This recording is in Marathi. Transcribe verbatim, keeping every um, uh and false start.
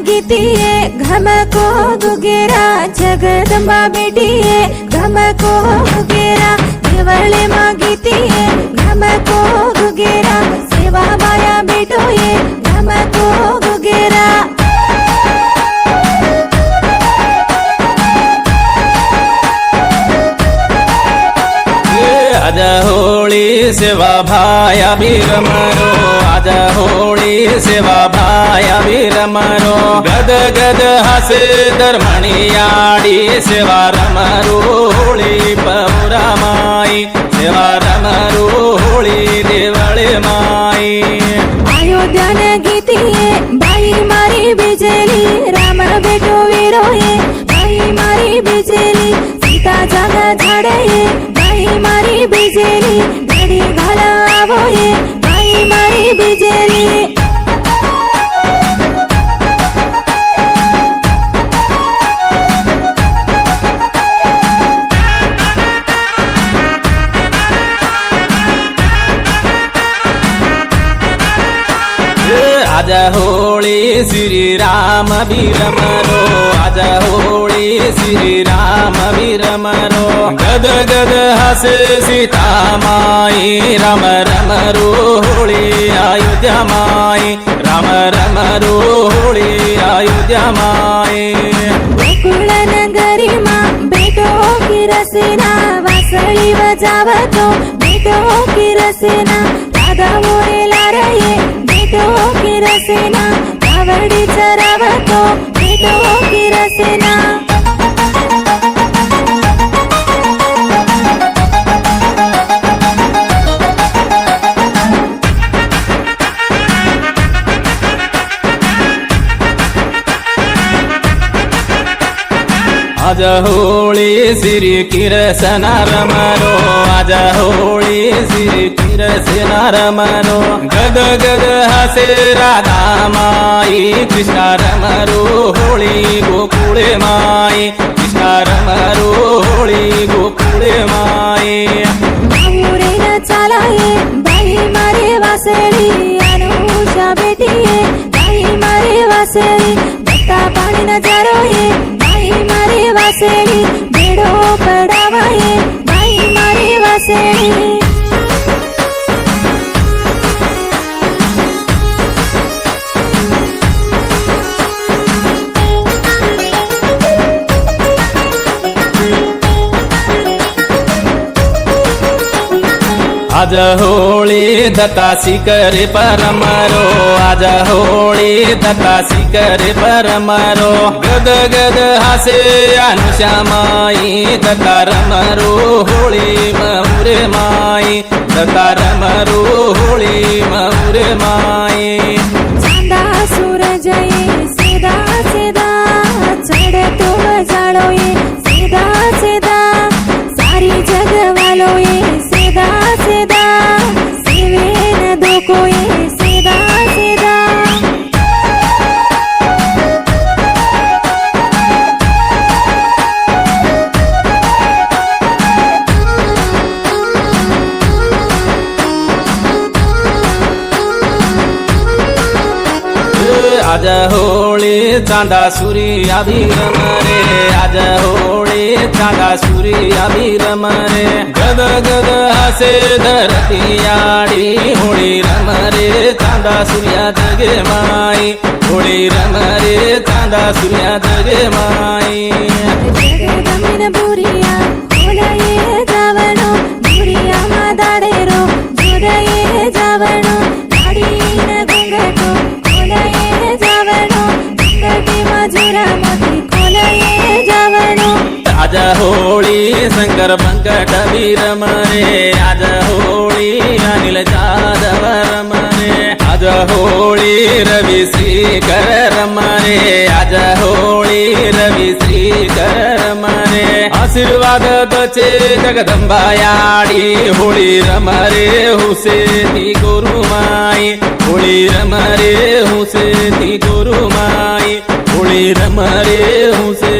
गीतीये घमको गुगेरा जगदंबा बेटीये घमको गुगेरा देवळे मा गीतीये घमको गुगेरा सेवा माया बेटोये घमको गुगेरा आज होळी सेवा भाया बीरमरो आज होळी सेवा भाया बीरमरो गद गद हसे धर्मणियाडी सेवा रमरो होळी पौरा माई सेवा रमरो होळी देवळे माई अयोध्या ने गीतीये बाई मारी बिजली राम बेटो वीरोये बाई मारी बिजली सीता जागा झाडये बाई मारी बिजली घडी घालावोये बाई मारी बिजली आज होळी श्री राम बीरमरो आज होळी श्री राम बीरमरो गद गद हसे सीता माई राम रमरो होळी अयोध्या माई राम रमरो होळी अयोध्या माई गोकुळ नगरी मा बेटो किरसेना वासळी वजावतो बेटो किरसेना राधा मोरेला रये बेटो किरसेना कावडी चरावतो बेटो किरसेना आज होळी श्री किरसना रमरो आज होळी श्री किरसना रमरो गद गद हसे राधा माई कृष्णा रमरो होळी गोकुळे माई कृष्णा रमरो होळी गोकुळे माई बाहुरेन चालाये बाई मारे वासळी अनुषा बेटीये बाई मारे वासळी दत्ता पाणी नजारोये मारी वासळी बेडो पडावाये बाई मारी वासळी आज होळी दत्तासी करे परमरो आज होळी दत्तासी करे परमरो गद गद हसे अनुषा माई दत्ता रमरो होळी मौरे माई दत्ता रमरो होळी मौरे माई चांदा सूरजये सीधा सीधा चढतो जाळोये सीधा सीधा सारी जगवालोये सीधा सीधा सेवेन दोकोये सीधा सीधा आज होळी चांदा सूर्या बीरमरे आज होळी चांदा सूर्या बीरमरे गद गद हसे धरतीयाडी होळी रमरे चांदा सूर्या जगे माई होळी रमरे चांदा सूर्या जगे माई जगदंबिन बुरिया खोलये जावणो बुरिया मा दाडेरो जोदये जावणो दाडीन गुंगटो खोलये जावणो गुंगटी मजुरा मोती खोलये जावणो आज होळी शंकर बंकट बीरमरे आज होळी अनिल जाधव रमरे आज होळी रवी श्रीकर रमरे आज होळी रवी श्रीकर रमरे आशीर्वाद दचे जगदंबायाडी होळी रमरे हुसे ती गुरु माई होळी रमरे हुसे ती गुरु माई होळी रमरे हुसे